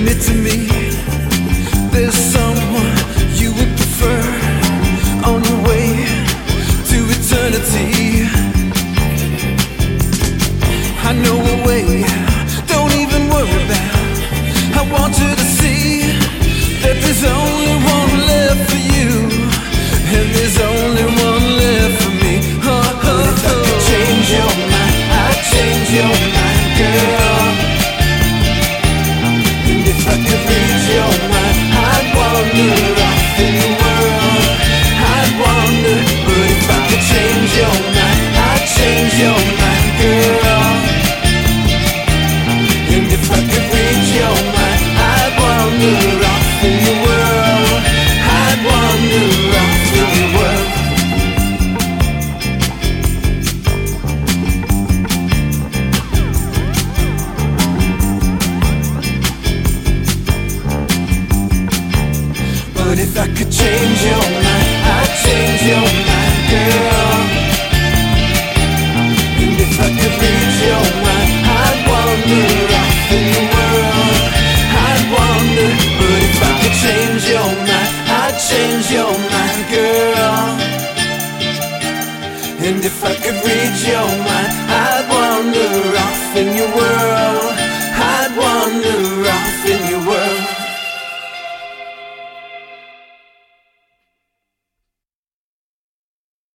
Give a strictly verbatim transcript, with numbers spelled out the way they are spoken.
admit to me there's someone you would prefer on your way to eternity. I know a way, don't even worry about. I want you to see that there's only one left for you, and there's only one left for me. Oh, oh, oh. If I could change your mind, I'd change your mind, girl. And if I could read your mind, I'd wander off in the world. I'd wander, but if I could change your mind, I'd change your mind, girl. And if I could read your mind, I'd wander off in the world. I'd wander off in the world. But if I could change your mind, I'd change your mind, girl. And if I could read your mind, I'd wander off in the world. I'd wander, but if I could change your mind, I'd change your mind, girl. And if I could read your mind, I'd wander off in your world. I'd wander off in your world.